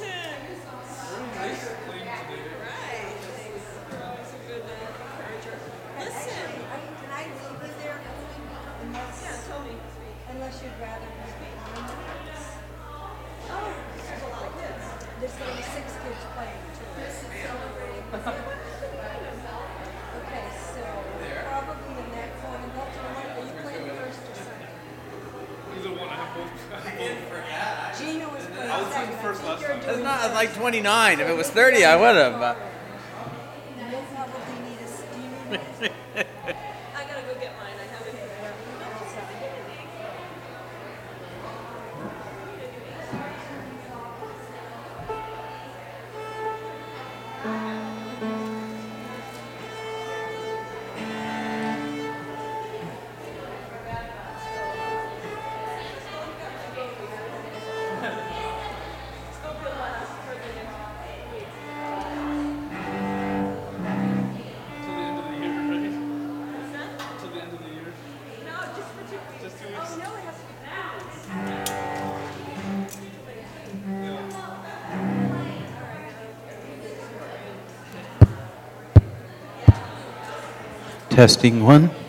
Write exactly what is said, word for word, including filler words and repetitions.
Nice claim today. Right. Thanks. You're always a good uh, encourager. Listen. I, can I leave you there unless, Yeah, tell me. unless you'd rather be on this? Oh, there's a lot of kids. There's going to be six kids playing too. This is celebrating. Okay, so probably in that corner. That's one. Are you playing first or second? Either one. I have both. I have both. Gino is playing I was second. playing first I think last you're time. doing It's not first. like twenty-nine. If it was thirty, I would have. But You'll probably need a steam. I gotta go get mine. I haven't. Hope you'll last for the next week. Till the end of the year, right? What's that? Till the end of the year. No, just for two weeks. Just two weeks. Oh, no, it has to be now. Testing one.